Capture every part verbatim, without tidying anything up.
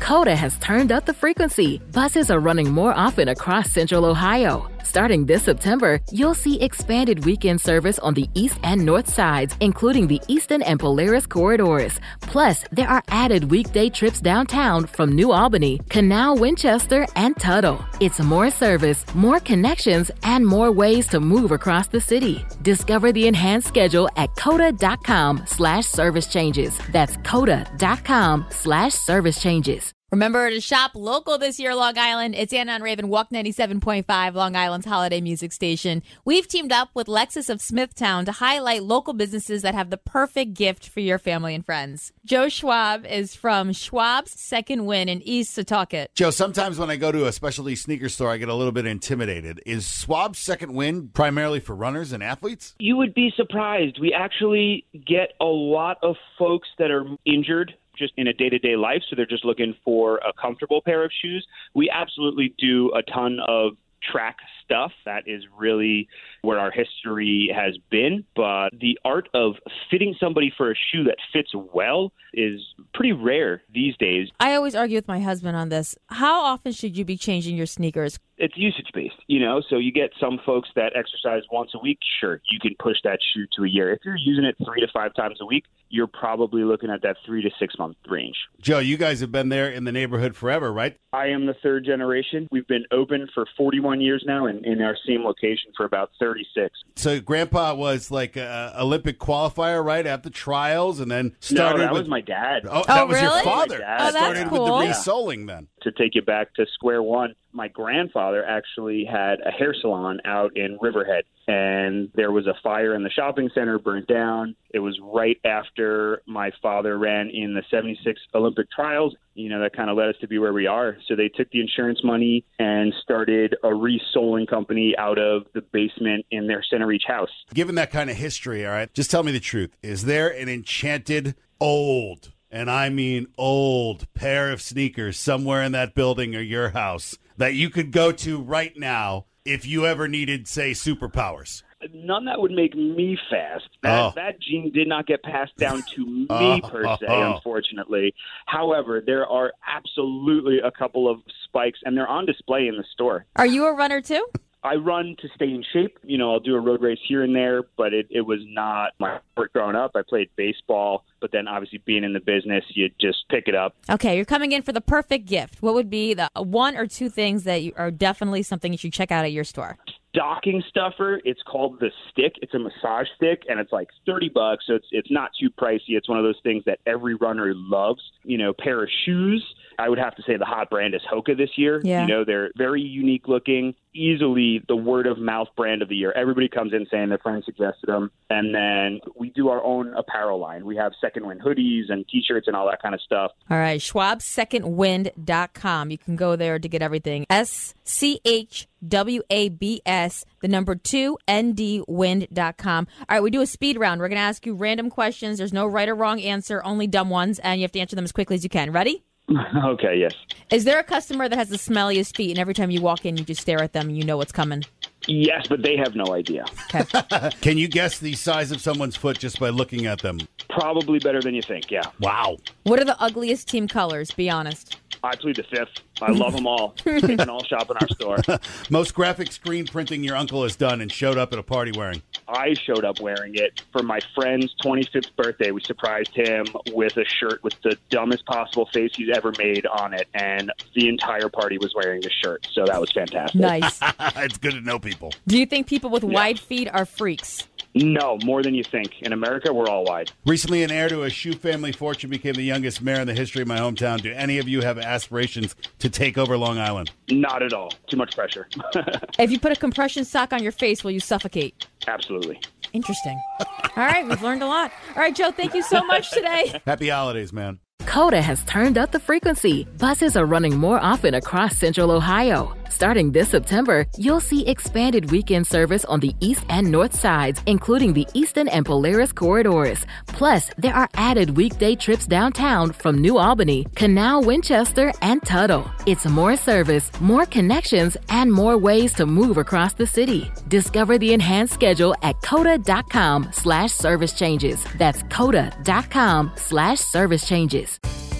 Coda has turned up the frequency. Buses are running more often across Central Ohio. Starting this September, you'll see expanded weekend service on the east and north sides, including the Easton and Polaris corridors. Plus, there are added weekday trips downtown from New Albany, Canal, Winchester, and Tuttle. It's more service, more connections, and more ways to move across the city. Discover the enhanced schedule at coda.com slash service changes. That's coda.com slash service changes. Remember to shop local this year, Long Island. It's Anna and Raven, Walk ninety-seven point five, Long Island's holiday music station. We've teamed up with Lexus of Smithtown to highlight local businesses that have the perfect gift for your family and friends. Joe Schwab is from Schwab's Second Wind in East Setauket. Joe, sometimes when I go to a specialty sneaker store, I get a little bit intimidated. Is Schwab's Second Wind primarily for runners and athletes? You would be surprised. We actually get a lot of folks that are injured just in a day-to-day life, so they're just looking for a comfortable pair of shoes. We absolutely do a ton of track stuff. That is really where our history has been. But the art of fitting somebody for a shoe that fits well is pretty rare these days. I always argue with my husband on this. How often should you be changing your sneakers? It's usage-based, you know, so you get some folks that exercise once a week. Sure, you can push that shoe to a year. If you're using it three to five times a week, you're probably looking at that three to six month range. Joe, you guys have been there in the neighborhood forever, right? I am the third generation. We've been open for forty-one years now and in our same location for about thirty-six. So Grandpa was like an Olympic qualifier, right, at the trials, and then started No, that with... was my dad. Oh, that oh was really? your father. Oh, that's started cool. with the resoling then. To take you back to square one, my grandfather actually had a hair salon out in Riverhead, and there was a fire in the shopping center, burnt down. It was right after my father ran in the seventy-six Olympic trials. You know, that kind of led us to be where we are. So they took the insurance money and started a resoling company out of the basement in their Center Reach house. Given that kind of history, all right, just tell me the truth. Is there an enchanted old, and I mean old, pair of sneakers somewhere in that building or your house that you could go to right now if you ever needed, say, superpowers? None that would make me fast. That, Oh. that gene did not get passed down to me, per se, unfortunately. However, there are absolutely a couple of spikes, and they're on display in the store. Are you a runner too? I run to stay in shape. You know, I'll do a road race here and there, but it, it was not my sport growing up. I played baseball, but then obviously being in the business, you just pick it up. Okay, you're coming in for the perfect gift. What would be the one or two things that you are definitely something you should check out at your store? Stocking stuffer. It's called the Stick. It's a massage stick, and it's like thirty bucks, so it's it's not too pricey. It's one of those things that every runner loves. You know, pair of shoes. I would have to say the hot brand is Hoka this year. Yeah. You know, they're very unique looking, easily the word of mouth brand of the year. Everybody comes in saying their friend suggested them. And then we do our own apparel line. We have Second Wind hoodies and T-shirts and all that kind of stuff. All right, schwab second wind dot com. You can go there to get everything. S C H W A B S, the number two, N D, wind dot com. All right, we do a speed round. We're going to ask you random questions. There's no right or wrong answer, only dumb ones, and you have to answer them as quickly as you can. Ready? Okay, yes. Is there a customer that has the smelliest feet, and every time you walk in, you just stare at them and you know what's coming? Yes, but they have no idea. Okay. Can you guess the size of someone's foot just by looking at them? Probably better than you think, yeah. Wow. What are the ugliest team colors? Be honest. I plead the fifth. I love them all. They can all shop in our store. Most graphic screen printing your uncle has done and showed up at a party wearing? I showed up wearing it for my friend's twenty-fifth birthday. We surprised him with a shirt with the dumbest possible face he's ever made on it, and the entire party was wearing the shirt, so that was fantastic. Nice. It's good to know people. Do you think people with wide feet are freaks? No, more than you think. In America, we're all wide. Recently, an heir to a shoe family fortune became the youngest mayor in the history of my hometown. Do any of you have aspirations to take over Long Island? Not at all. Too much pressure. If you put a compression sock on your face, will you suffocate? Absolutely. Interesting. All right, we've learned a lot. All right, Joe, thank you so much today. Happy holidays, man. Coda has turned up the frequency. Buses are running more often across Central Ohio. Starting this September, you'll see expanded weekend service on the east and north sides, including the Easton and Polaris corridors. Plus, there are added weekday trips downtown from New Albany, Canal, Winchester, and Tuttle. It's more service, more connections, and more ways to move across the city. Discover the enhanced schedule at coda.com slash service changes. That's coda.com slash service changes.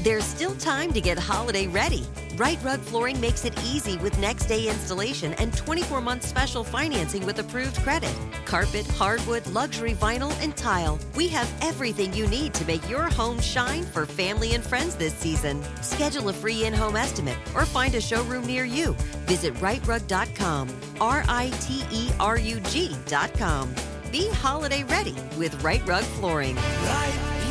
There's still time to get holiday ready. Right Rug Flooring makes it easy with next day installation and twenty-four month special financing with approved credit. Carpet, hardwood, luxury vinyl, and tile. We have everything you need to make your home shine for family and friends this season. Schedule a free in-home estimate or find a showroom near you. Visit right rug dot com. R I T E R U G dot com. Be holiday ready with Right Rug Flooring. Right